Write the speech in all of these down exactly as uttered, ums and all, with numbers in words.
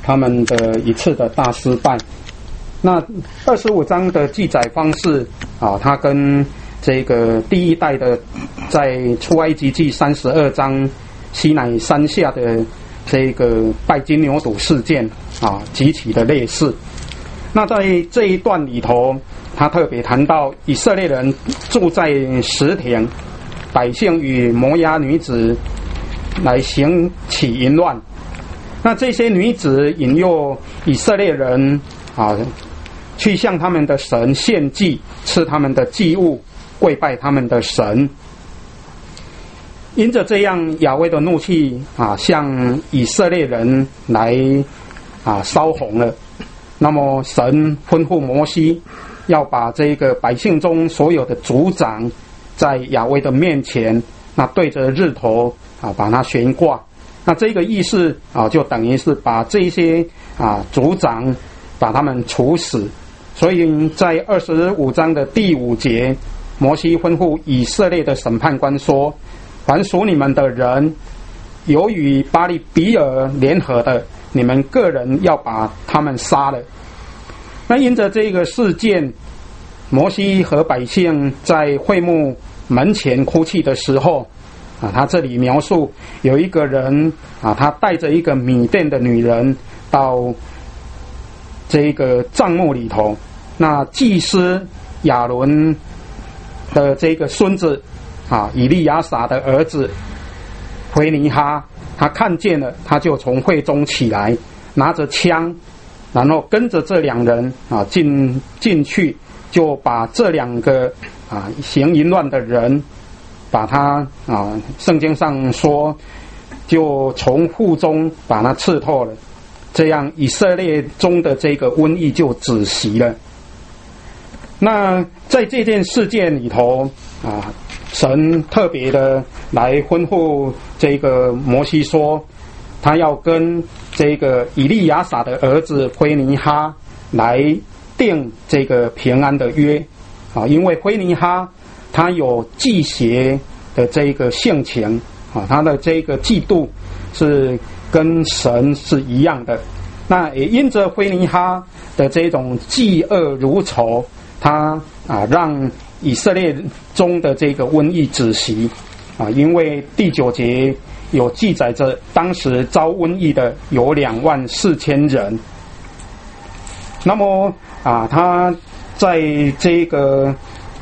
他们的一次的大失败。那二十五章的记载方式啊，它跟这个第一代的在出埃及记三十二章西乃山下的这个拜金牛犊事件啊极其的类似。那在这一段里头，他特别谈到以色列人住在石田，百姓与摩押女子来行起淫乱。那这些女子引诱以色列人啊，去向他们的神献祭，吃他们的祭物，跪拜他们的神。因着这样，亚威的怒气啊，向以色列人来啊烧红了。那么神吩咐摩西，要把这个百姓中所有的族长，在亚威的面前，那对着日头啊，把它悬挂。那这个意思啊，就等于是把这些啊族长把他们处死。所以在二十五章的第五节，摩西吩咐以色列的审判官说：凡属你们的人，有与巴力比尔联合的，你们个人要把他们杀了。那因着这个事件，摩西和百姓在会幕门前哭泣的时候啊，他这里描述有一个人啊，他带着一个米甸的女人到这个帐幕里头。那祭司亚伦的这个孙子啊，以利亚撒的儿子回尼哈，他看见了，他就从会中起来，拿着枪，然后跟着这两人啊进进去，就把这两个啊行淫乱的人，把他啊圣经上说，就从腹中把他刺透了。这样以色列中的这个瘟疫就止息了。那在这件事件里头啊，神特别的来吩咐这个摩西说，他要跟这个以利亚撒的儿子灰尼哈来定这个平安的约啊，因为灰尼哈他有忌邪的这个性情啊，他的这个嫉妒是跟神是一样的。那也因着灰尼哈的这种嫉恶如仇，他啊让以色列中的这个瘟疫止息啊，因为第九节有记载着当时遭瘟疫的有两万四千人。那么啊，他在这个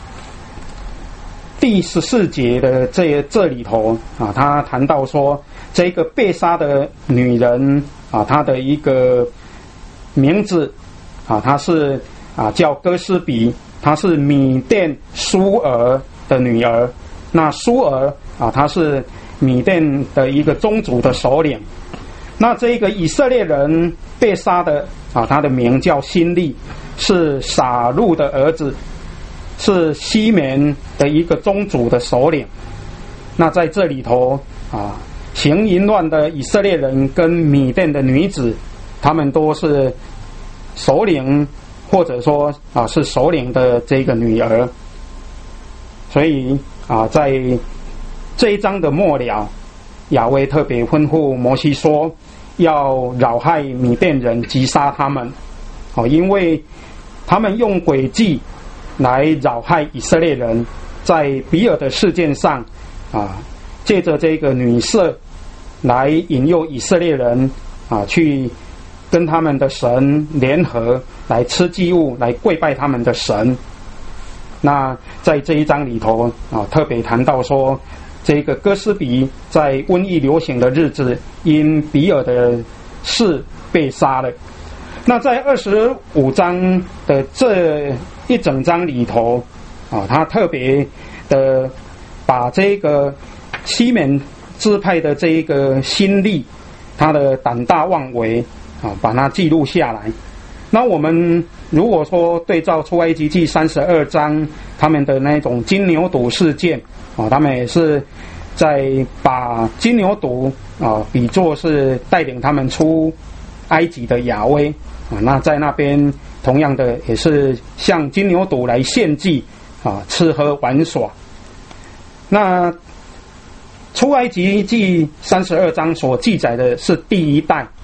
第十四节的这这里头啊，他谈到说，这个被杀的女人啊，她的一个名字啊，她是啊叫哥斯比，她是米甸苏尔的女儿。那苏尔啊，他是米甸的一个宗族的首领。那这个以色列人被杀的啊，他的名叫辛利，是撒路的儿子，是西缅的一个宗族的首领。那在这里头啊，行淫乱的以色列人跟米甸的女子，他们都是首领，或者说啊是首领的这个女儿。所以啊，在这一章的末了，亚威特别吩咐摩西说，要扰害米甸人，击杀他们。哦，因为他们用诡计来扰害以色列人，在比尔的事件上啊，借着这个女色来引诱以色列人啊，去跟他们的神联合，来吃祭物，来跪拜他们的神。那在这一章里头啊，特别谈到说，这个哥斯比在瘟疫流行的日子，因比尔的事被杀了。那在二十五章的这一整章里头啊，他特别的把这个西缅支派的这一个心力，他的胆大妄为啊，把它记录下来。那我们如果说对照出埃及记三十二章他们的那种金牛犊事件啊，他们也是在把金牛犊啊比作是带领他们出埃及的亚威啊，那在那边同样的也是向金牛犊来献祭啊，吃喝玩耍。那出埃及记三十二章所记载的是第一代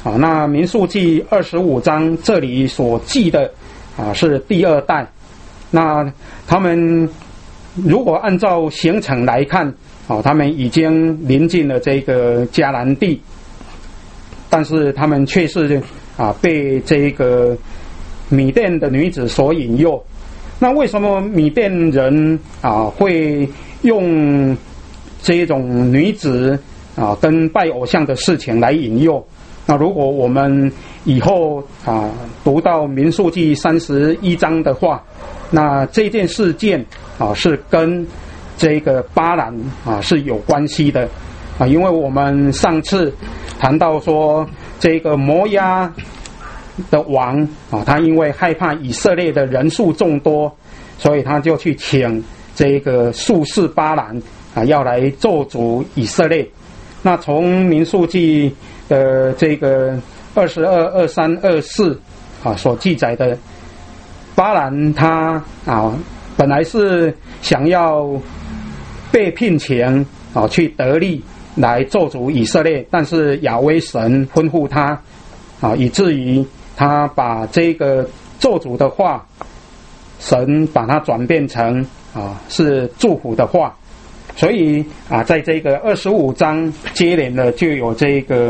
啊，那民数记二十五章这里所记的啊是第二代，那他们如果按照行程来看，啊，他们已经临近了这个迦南地，但是他们却是啊被这个米甸的女子所引诱。那为什么米甸人啊会用这种女子啊跟拜偶像的事情来引诱？那如果我们以后啊读到民数记三十一章的话，那这件事件啊是跟这个巴兰啊是有关系的啊，因为我们上次谈到说这个摩押的王啊，他因为害怕以色列的人数众多，所以他就去请这个术士巴兰啊，要来咒诅以色列。那从民数记的这个二十二、二三、二四啊所记载的，巴兰他啊本来是想要被聘请啊去得利来咒诅以色列，但是亚威神吩咐他啊，以至于他把这个咒诅的话，神把它转变成啊是祝福的话。所以啊，在这个二十五章接连的就有这个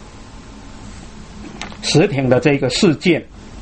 实挺的这个事件。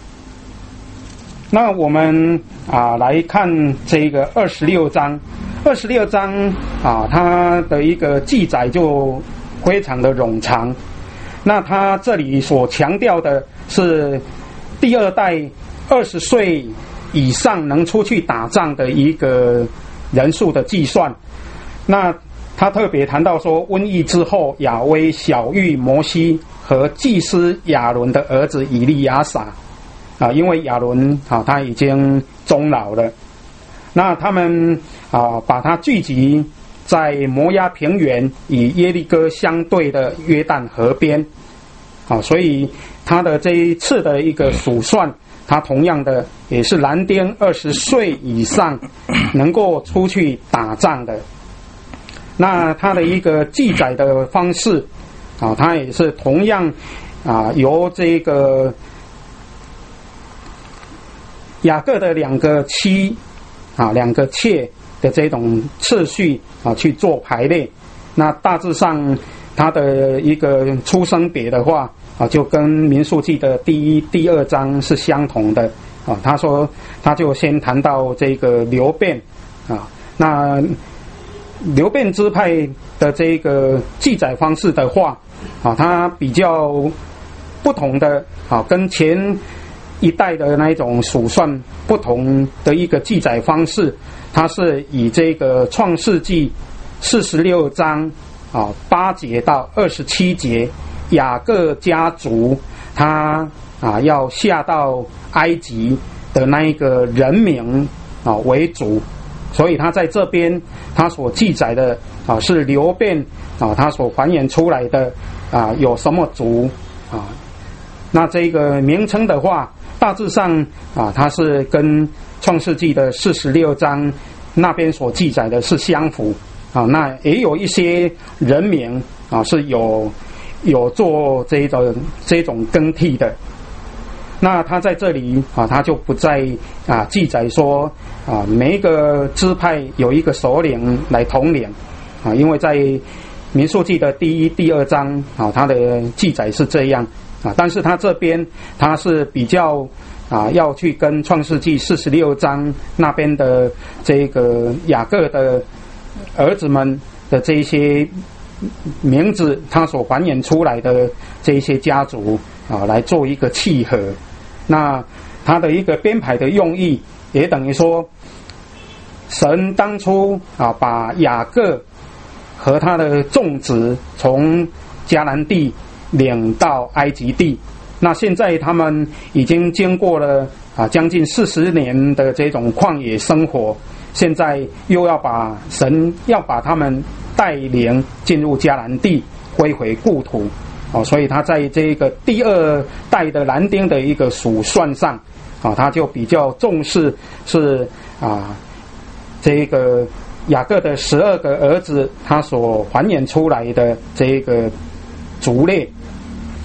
那我们啊来看这个二十六章，二十六章啊，它的一个记载就非常的冗长。那它这里所强调的是第二代二十岁以上能出去打仗的一个人数的计算。那他特别谈到说，瘟疫之后，亚威晓谕摩西和祭司亚伦的儿子以利亚撒啊，因为亚伦啊他已经终老了，那他们啊把他聚集在摩押平原与耶利哥相对的约旦河边啊，所以他的这一次的一个数算，他同样的也是男丁二十岁以上能够出去打仗的。那他的一个记载的方式啊，他也是同样啊由这个雅各的两个妻啊两个妾的这种次序啊去做排列。那大致上他的一个出生别的话啊，就跟民数记的第一、第二章是相同的啊。他说他就先谈到这个流便啊，那流便支派的这个记载方式的话啊，它比较不同的啊，跟前一代的那一种数算不同的一个记载方式，它是以这个创世纪四十六章啊八节到二十七节，雅各家族他啊要下到埃及的那一个人名啊为主。所以他在这边他所记载的啊是流便啊他所还原出来的啊有什么族啊，那这个名称的话大致上啊它是跟创世纪的四十六章那边所记载的是相符啊，那也有一些人名啊是有有做这种这种更替的。那他在这里啊，他就不再啊记载说啊每一个支派有一个首领来统领啊，因为在民数记的第一、第二章啊，他的记载是这样啊，但是他这边他是比较啊要去跟创世纪四十六章那边的这个雅各的儿子们的这一些名字，他所还原出来的这一些家族啊来做一个契合。那他的一个编排的用意，也等于说，神当初啊把雅各和他的众子从迦南地领到埃及地，那现在他们已经经过了啊将近四十年的这种旷野生活，现在又要把神要把他们带领进入迦南地，归回故土。哦，所以他在这个第二代的男丁的一个数算上，啊，他就比较重视是啊，这个雅各的十二个儿子他所还原出来的这个族类。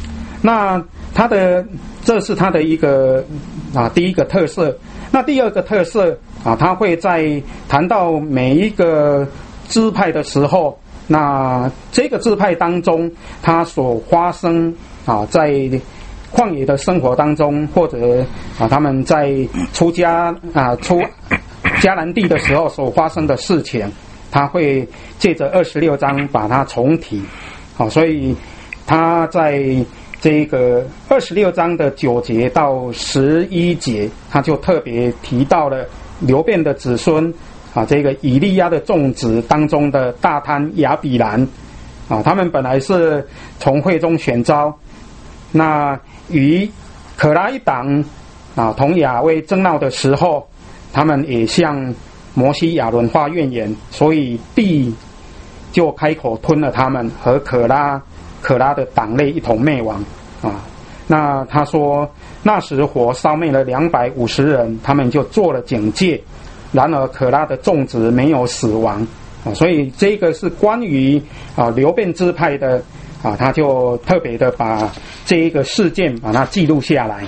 那它的这是它的一个啊第一个特色。那第二个特色啊，它会在谈到每一个支派的时候，那这个支派当中，它所发生啊在旷野的生活当中，或者啊他们在出家啊出迦南地的时候所发生的事情，他会借着二十六章把它重提。好，所以他在这个二十六章的九节到十一节，他就特别提到了流便的子孙啊，这个以利亚的众子当中的大贪亚比兰啊，他们本来是从会中选召，那与可拉一党啊同亚威争闹的时候，他们也向摩西亚伦发怨言，所以地就开口吞了他们和可拉可拉的党类一同灭亡啊。那他说那时火烧灭了两百五十人，他们就做了警戒，然而可拉的众子没有死亡啊。所以这个是关于啊流便支派的啊，他就特别的把这一个事件把它记录下来。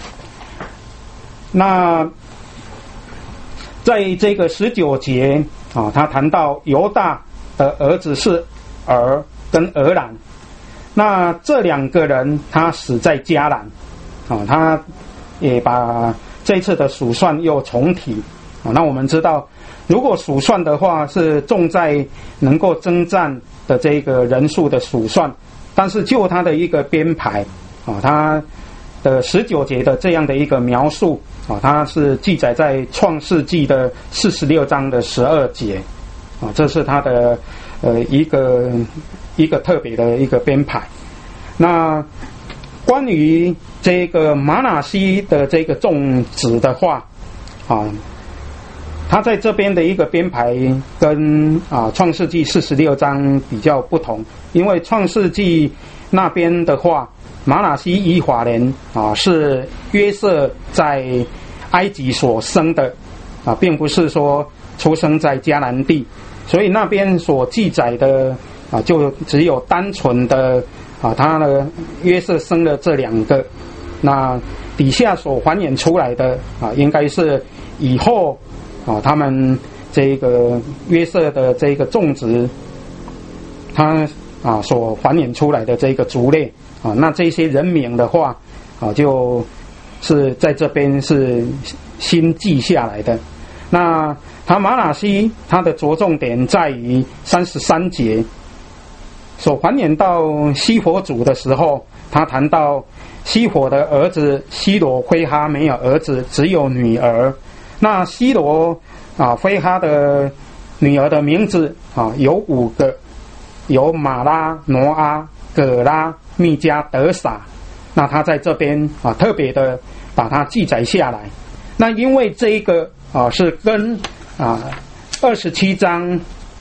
那在这个十九节啊，他谈到犹大的儿子是尔跟俄兰，那这两个人他死在迦南啊，他也把这次的数算又重提啊。那我们知道，如果数算的话是重在能够征战的这个人数的数算，但是就他的一个编排啊，他的十九节的这样的一个描述啊，它是记载在创世纪的四十六章的十二节啊，这是它的呃一个一个特别的一个编排。那关于这个玛拿西的这个众子的话啊，他在这边的一个编排跟啊创世纪四十六章比较不同，因为创世纪那边的话，玛拿西以法莲啊是约瑟在埃及所生的啊，并不是说出生在迦南地，所以那边所记载的啊就只有单纯的啊他的约瑟生了这两个，那底下所还原出来的啊应该是以后啊他们这个约瑟的这个种植他啊所还原出来的这个族类啊，那这些人名的话啊，就是在这边是新记下来的。那他玛拿西他的着重点在于三十三节所还原到西佛族的时候，他谈到西佛的儿子西罗非哈没有儿子，只有女儿。那西罗啊非哈的女儿的名字啊有五个，有马拉、挪阿、葛拉、密加、德撒。那他在这边啊特别的把它记载下来。那因为这一个啊是跟啊二十七章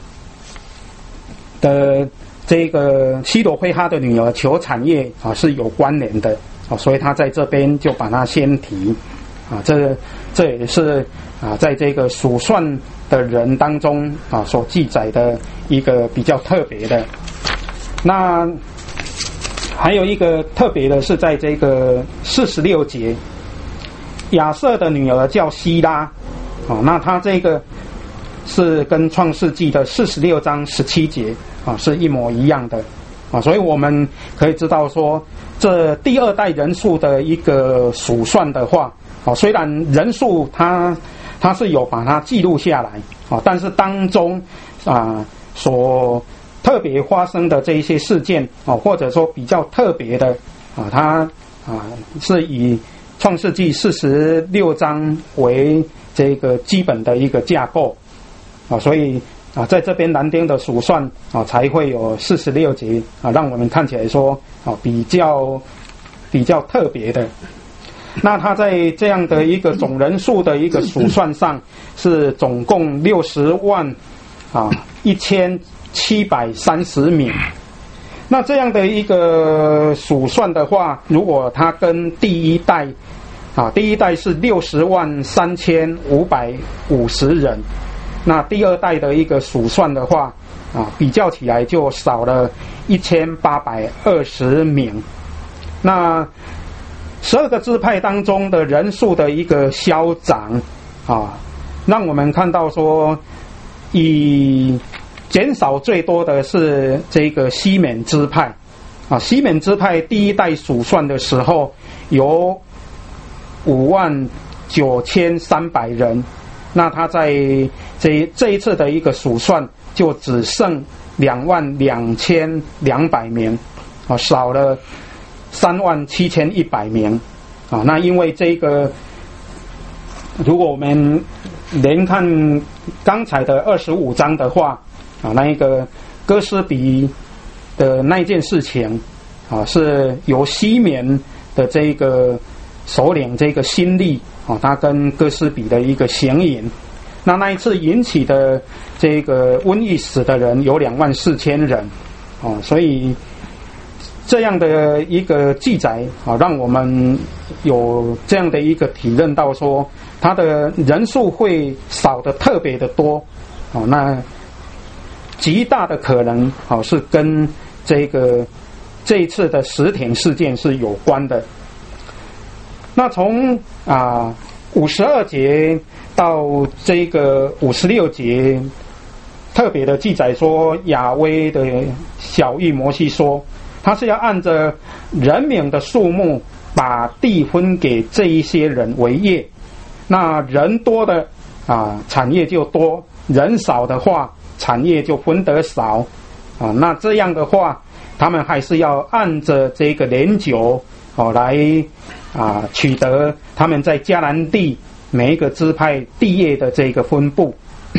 的这个西罗非哈的女儿求产业啊是有关联的啊，所以他在这边就把它先提啊，这这也是啊在这个数算的人当中啊所记载的一个比较特别的。那还有一个特别的是在这个四十六节，亚瑟的女儿叫希拉，哦，那他这个是跟创世纪的四十六章十七节啊是一模一样的啊，所以我们可以知道说，这第二代人数的一个数算的话，啊，虽然人数它它是有把它记录下来啊，但是当中啊所特别发生的这一些事件啊，或者说比较特别的啊，它啊是以创世纪四十六章为这个基本的一个架构啊，所以啊在这边南丁的数算啊才会有四十六节啊，让我们看起来说啊比较比较特别的。那它在这样的一个总人数的一个数算上是总共六十万啊一千七百三十名。那这样的一个数算的话，如果它跟第一代啊，第一代是六十万三千五百五十人，那第二代的一个数算的话啊，比较起来就少了一千八百二十名。 那十二个支派当中的人数的一个消长啊，让我们看到说，以减少最多的是这个西缅支派啊。西缅支派第一代数算的时候有五万九千三百人，那他在这这一次的一个数算就只剩两万两千两百名啊，少了三万七千一百名啊。那因为这个，如果我们连看刚才的二十五章的话啊，那一个哥斯比的那一件事情啊，是由西缅的这个首领这个辛利啊，他跟哥斯比的一个行营，那那一次引起的这个瘟疫死的人有两万四千人啊，所以这样的一个记载啊，让我们有这样的一个体认到说，他的人数会少得特别的多啊，那极大的可能啊是跟这个这一次的石田事件是有关的。那从啊五十二节到这个五十六节，特别的记载说，亚威的晓谕摩西说，他是要按着人民的数目把地分给这一些人为业。那人多的啊，产业就多；人少的话，产业就分得少啊。那这样的话，他们还是要按着这个年久哦来啊取得他们在迦南地每一个支派地业的这个分布。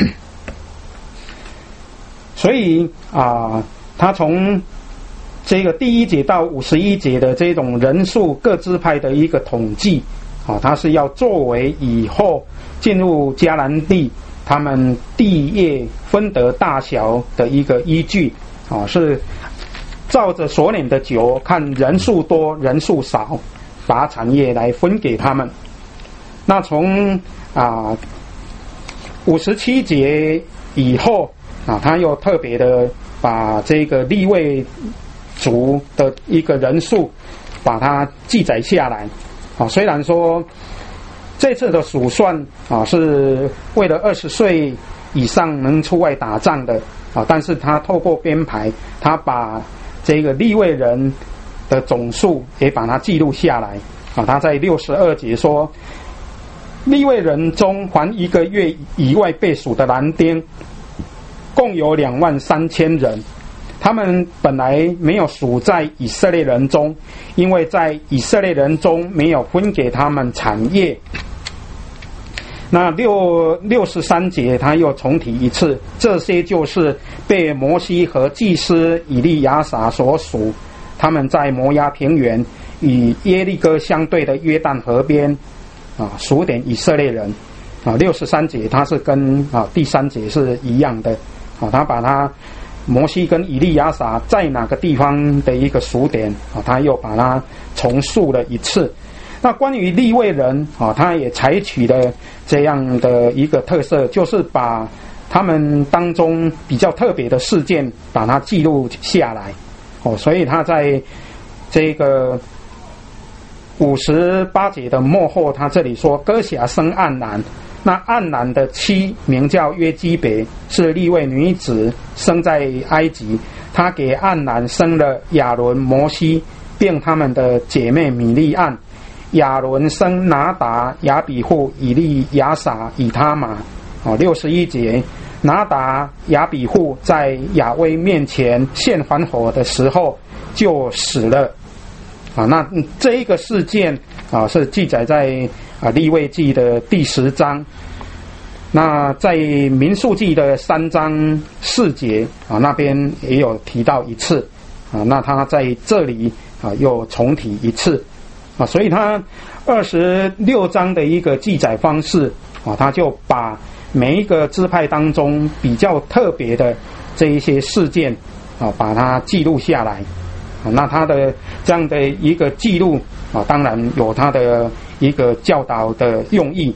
所以啊，他从这个第一节到五十一节的这种人数各支派的一个统计啊，它是要作为以后进入迦南地他们地业分得大小的一个依据啊，是照着所领的酒看人数多人数少，把产业来分给他们。那从啊五十七节以后啊，他又特别的把这个利未族的一个人数把它记载下来啊。虽然说这次的数算啊是为了二十岁以上能出外打仗的啊，但是他透过编排，他把这个利未人的总数也把它记录下来啊。他在六十二节说，利未人中凡一个月以外被数的男丁共有两万三千人，他们本来没有数在以色列人中，因为在以色列人中没有分给他们产业。那六六十三节他又重提一次，这些就是被摩西和祭司以利亚撒所属，他们在摩押平原与耶利哥相对的约旦河边啊，数点以色列人啊。六十三节它是跟啊第三节是一样的啊，他把它摩西跟以利亚撒在哪个地方的一个数点啊，他又把它重述了一次。那关于利未人啊，他也采取了这样的一个特色，就是把他们当中比较特别的事件把它记录下来哦，所以他在这个五十八节的末后，他这里说哥辖生暗兰，那暗兰的妻名叫约基别，是利未女子，生在埃及。她给暗兰生了亚伦、摩西，并他们的姐妹米利暗。亚伦生拿达、亚比户、以利亚撒、以他玛。哦，六十一节，拿达、亚比户在亚威面前献还火的时候就死了。啊，那这一个事件啊是记载在啊利未记的第十章。那在民数记的三章四节啊那边也有提到一次啊，那他在这里啊又重提一次啊，所以他二十六章的一个记载方式啊，他就把每一个支派当中比较特别的这一些事件啊，把它记录下来啊。那他的这样的一个记录啊，当然有他的一个教导的用意。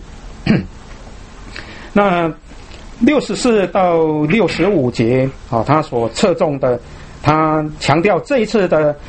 那六十四到六十五节啊，他所侧重的，他强调这一次的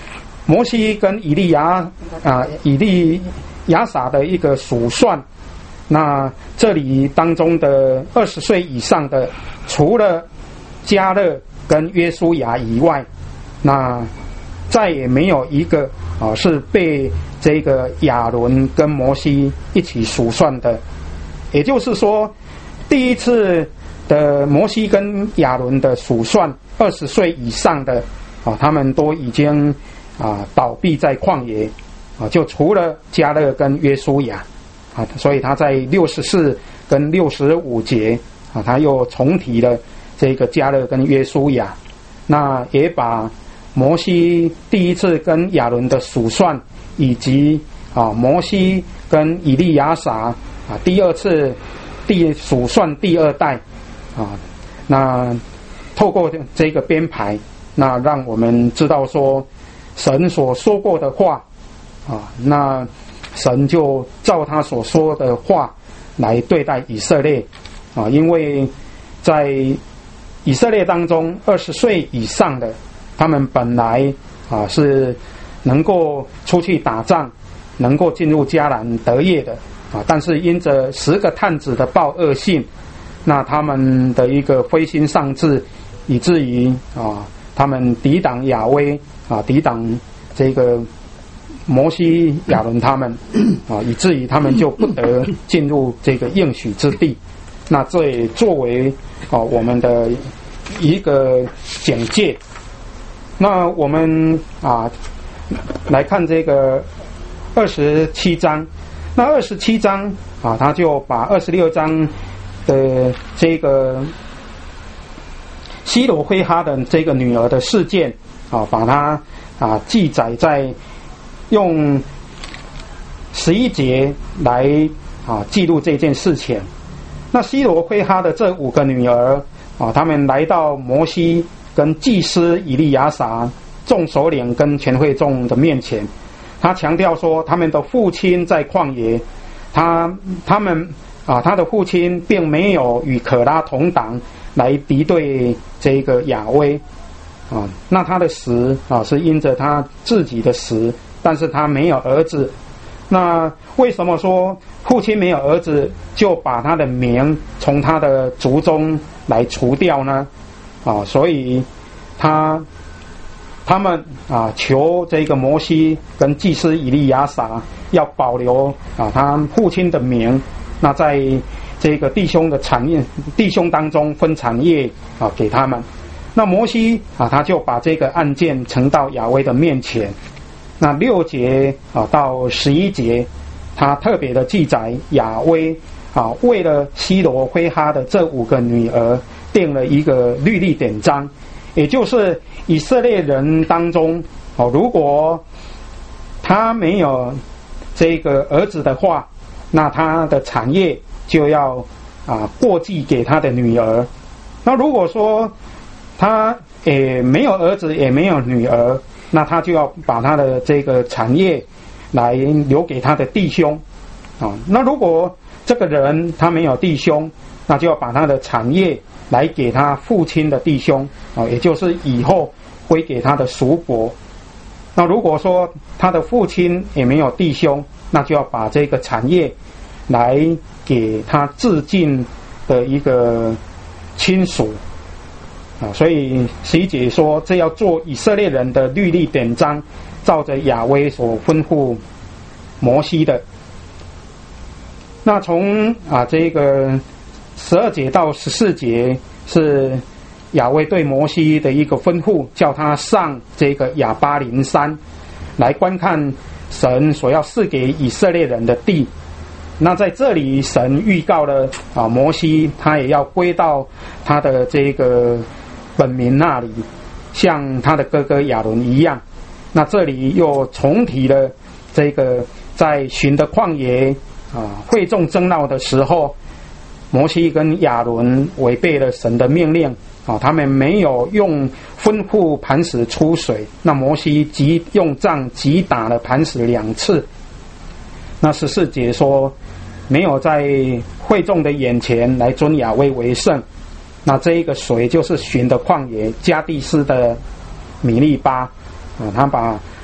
摩西跟以利亚啊以利亚撒的一个数算，那这里当中的二十岁以上的，除了迦勒跟约书亚以外，那再也没有一个啊是被这个亚伦跟摩西一起数算的。也就是说，第一次的摩西跟亚伦的数算，二十岁以上的啊，他们都已经啊倒闭在旷野啊，就除了迦勒跟约书亚啊，所以他在六十四跟六十五节啊，他又重提了这个迦勒跟约书亚，那也把摩西第一次跟亚伦的数算，以及啊摩西跟以利亚撒啊第二次第数算第二代啊，那透过这个编排，那让我们知道说神所说过的话啊，那神就照他所说的话来对待以色列啊，因为在以色列当中，二十岁以上的，他们本来啊是能够出去打仗，能够进入迦南得业的啊，但是因着十个探子的报恶信，那他们的一个灰心丧志，以至于啊他们抵挡亚威啊，抵挡这个摩西亚伦他们啊，以至于他们就不得进入这个应许之地。那这也作为啊我们的一个简介。那我们啊来看这个二十七章。那二十七章啊，他就把二十六章的这个西罗非哈的这个女儿的事件啊，把它啊记载在用十一节来啊记录这件事情。那西罗非哈的这五个女儿啊，他们来到摩西跟祭司以利亚撒、众首领跟全会众的面前，他强调说，他们的父亲在旷野，他他们啊，他的父亲并没有与可拉同党来敌对这个亚威啊，那他的死啊是因着他自己的死，但是他没有儿子。那为什么说父亲没有儿子就把他的名从他的族中来除掉呢？啊，所以他他们啊求这个摩西跟祭司以利亚撒要保留啊他父亲的名，那在这个弟兄的产业弟兄当中分产业啊给他们。那摩西啊他就把这个案件呈到亚威的面前。那六节啊到十一节，他特别的记载亚威啊为了西罗非哈的这五个女儿定了一个律例典章，也就是以色列人当中哦，如果他没有这个儿子的话，那他的产业就要啊过继给他的女儿。那如果说他也没有儿子也没有女儿，那他就要把他的这个产业来留给他的弟兄啊。那如果这个人他没有弟兄，那就要把他的产业来给他父亲的弟兄啊，也就是以后归给他的属伯。那如果说他的父亲也没有弟兄，那就要把这个产业来给他至近的一个亲属啊。所以十一节说，这要做以色列人的律例典章，照着亚威所吩咐摩西的。那从啊这个十二节到十四节是亚威对摩西的一个吩咐，叫他上这个亚巴林山来观看神所要赐给以色列人的地。那在这里神预告了啊摩西他也要归到他的这个本民那里，像他的哥哥亚伦一样。那这里又重提了这个在寻的旷野啊会众争闹的时候，摩西跟亚伦违背了神的命令啊，他们没有用吩咐磐石出水，那摩西击用杖击打了磐石两次。那十四节说，没有在会众的眼前来尊亚威为圣。那这一个水就是寻的旷野，加第斯的米利巴啊，他把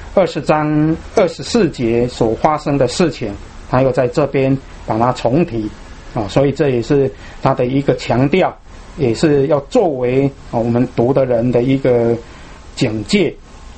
二十章二十四节所发生的事情，他又在这边把它重提啊，所以这也是他的一个强调，也是要作为啊我们读的人的一个警戒。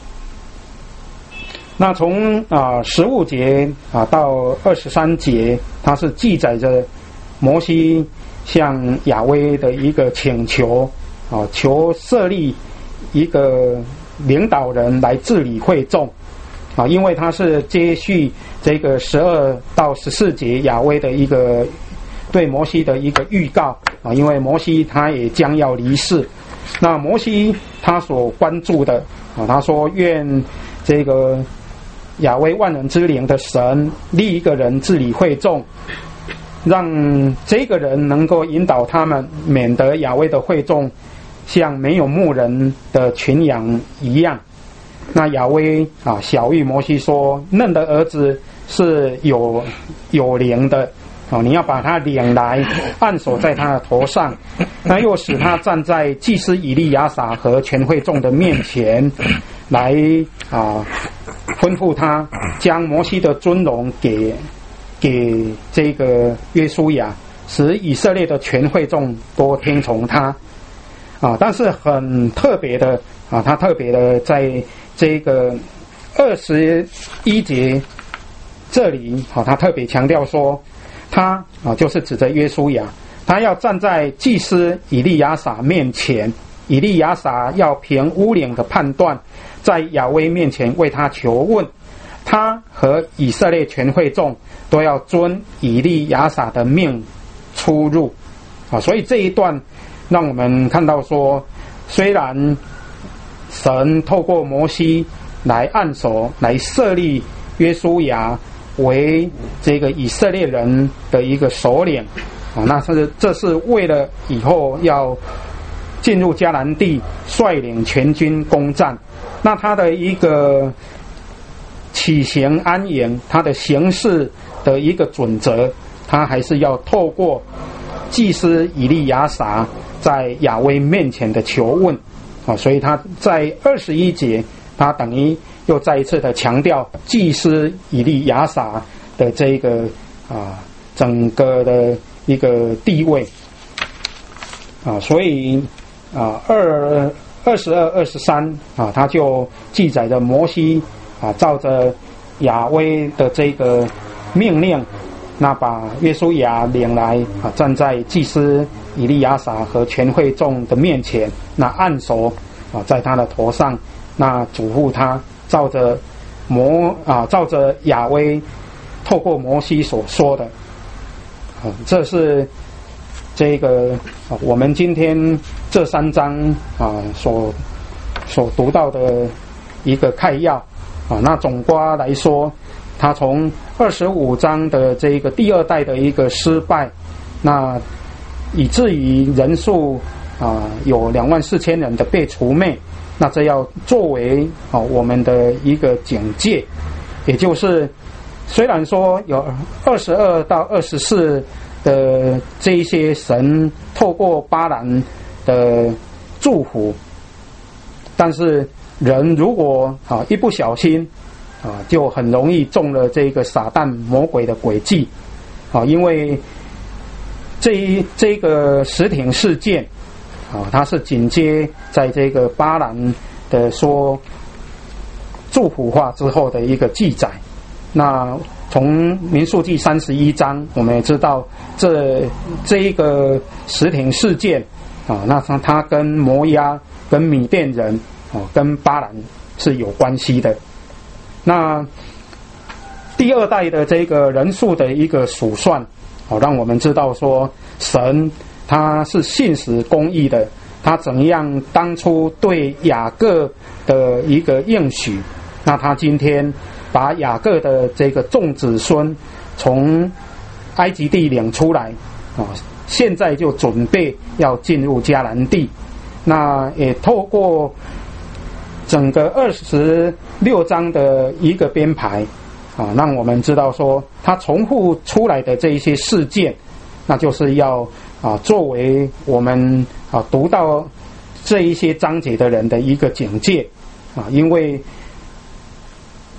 那从啊十五节啊到二十三节，它是记载着摩西向亚威的一个请求啊，求设立一个领导人来治理会众啊，因为他是接续这个十二到十四节亚威的一个对摩西的一个预告啊，因为摩西他也将要离世，那摩西他所关注的啊，他说愿这个亚威万人之灵的神立一个人治理会众，让这个人能够引导他们，免得亚威的会众像没有牧人的群羊一样。那亚威啊，晓谕摩西说，嫩的儿子是有有灵的哦，你要把他领来，按手在他的头上，那又使他站在祭司以利亚撒和全会众的面前，来啊吩咐他将摩西的尊荣给给这个约书亚，使以色列的全会众都听从他啊。但是很特别的啊，他特别的在这个二十一节这里啊，他特别强调说，他啊就是指着约书亚，他要站在祭司以利亚撒面前，以利亚撒要凭乌灵的判断，在亚威面前为他求问，他和以色列全会众都要遵以利亚撒的命出入啊。所以这一段让我们看到说，虽然神透过摩西来按手，来设立约书亚为这个以色列人的一个首领啊，那是这是为了以后要进入迦南地，率领全军攻战。那他的一个起行安营，他的行事的一个准则，他还是要透过祭司以利亚撒在亚威面前的求问啊，所以他在二十一节，他等于又再一次的强调祭司以利亚撒的这个啊整个的一个地位啊，所以啊二二十二二十三啊，他就记载着摩西啊照着亚威的这个命令，那把约书亚领来啊，站在祭司以利亚撒和全会众的面前，那按手啊在他的头上，那嘱咐他照着摩啊照着亚威透过摩西所说的啊，这是这个啊我们今天这三章啊所所读到的一个概要啊。那总括来说，他从二十五章的这个第二代的一个失败，那以至于人数啊有两万四千人的被除灭，那这要作为啊我们的一个警戒，也就是虽然说有二十二到二十四的这一些神透过巴兰的祝福，但是人如果啊一不小心啊，就很容易中了这个撒旦魔鬼的诡计啊，因为这一这个实体事件啊，它是紧接在这个巴兰的说祝福话之后的一个记载。那从民数记三十一章，我们也知道这这一个实体事件啊，那它它跟摩押、跟米甸人啊、跟巴兰是有关系的。那第二代的这个人数的一个数算，哦，让我们知道说神他是信实公义的，他怎样当初对雅各的一个应许，那他今天把雅各的这个众子孙从埃及地领出来啊，现在就准备要进入迦南地，那也透过整个二十六章的一个编排啊，让我们知道说它重复出来的这一些事件，那就是要啊作为我们啊读到这一些章节的人的一个警戒啊，因为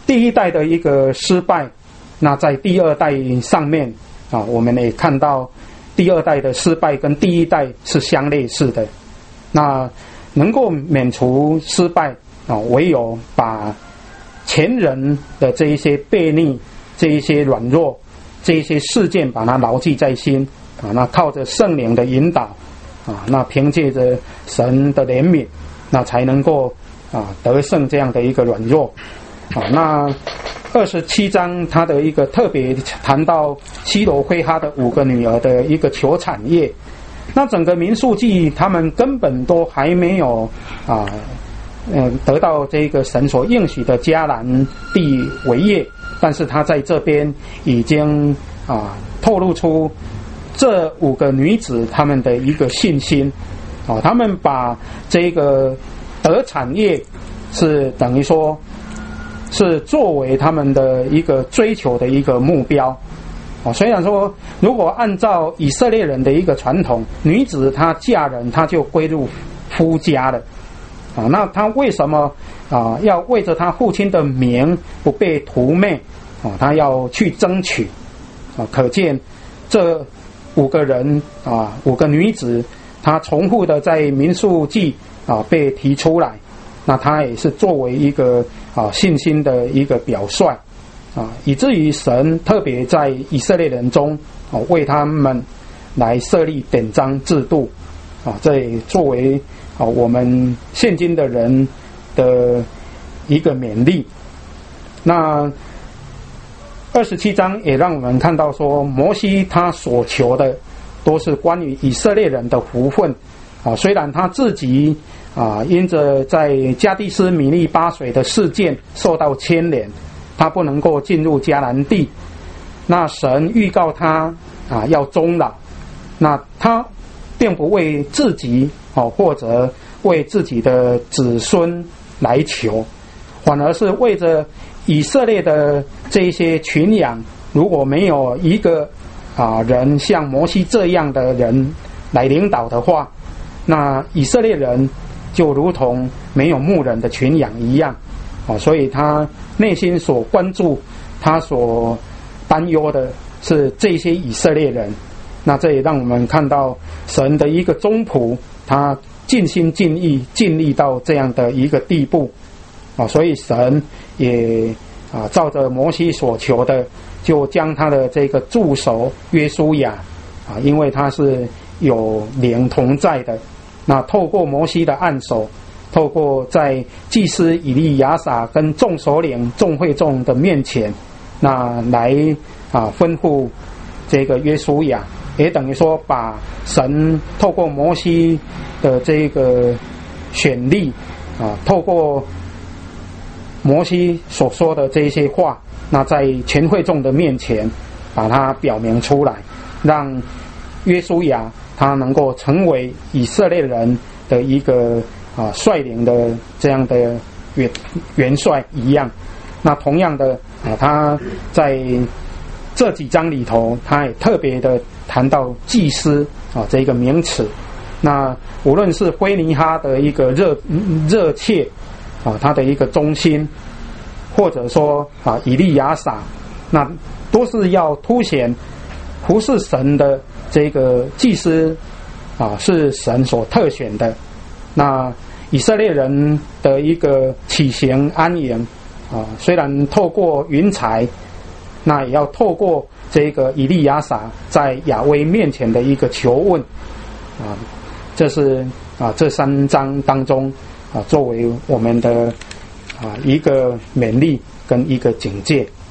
第一代的一个失败，那在第二代上面啊，我们也看到第二代的失败跟第一代是相类似的。那能够免除失败啊，唯有把前人的这一些悖逆、这一些软弱、这一些事件，把它牢记在心啊。那靠着圣灵的引导啊，那凭借着神的怜悯，那才能够啊得胜这样的一个软弱啊。那二十七章它的一个特别谈到西罗非哈的五个女儿的一个求产业。那整个民数记他们根本都还没有啊，嗯，得到这个神所应许的迦南地为业，但是他在这边已经啊透露出这五个女子她们的一个信心啊，她们把这个得产业是等于说是作为他们的一个追求的一个目标。虽然说如果按照以色列人的一个传统，女子她嫁人她就归入夫家了啊，那她为什么啊要为着她父亲的名不被涂灭啊，她要去争取啊？可见这五个人啊，五个女子，她重复的在民数记啊被提出来，那她也是作为一个啊信心的一个表率。啊，以至于神特别在以色列人中啊，为他们来设立典章制度啊，这也作为啊我们现今的人的一个勉励。那二十七章也让我们看到说，摩西他所求的都是关于以色列人的福分啊，虽然他自己啊因着在加低斯米利巴水的事件受到牵连，他不能够进入迦南地，那神预告他啊要终老，那他并不为自己哦或者为自己的子孙来求，反而是为着以色列的这一些群羊，如果没有一个啊人像摩西这样的人来领导的话，那以色列人就如同没有牧人的群羊一样。哦，所以他内心所关注，他所担忧的是这些以色列人。那这也让我们看到神的一个忠仆，他尽心尽意尽力到这样的一个地步。啊，所以神也啊照着摩西所求的，就将他的这个助手约书亚啊，因为他是有灵同在的，那透过摩西的按手，透过在祭司以利亚撒跟众首领众会众的面前，那来啊吩咐这个约书亚，也等于说把神透过摩西的这个选立啊，透过摩西所说的这些话，那在全会众的面前把它表明出来，让约书亚他能够成为以色列人的一个啊，率领的这样的元元帅一样。那同样的啊，他在这几章里头，他也特别的谈到祭司啊这一个名词。那无论是菲尼哈的一个热热切啊，他的一个忠心，或者说啊以利亚撒，那都是要凸显服侍神的这个祭司啊，是神所特选的。那以色列人的一个起行安营啊，虽然透过云彩，那也要透过这个以利亚撒在亚威面前的一个求问啊，这是啊这三章当中啊作为我们的啊一个勉励跟一个警戒。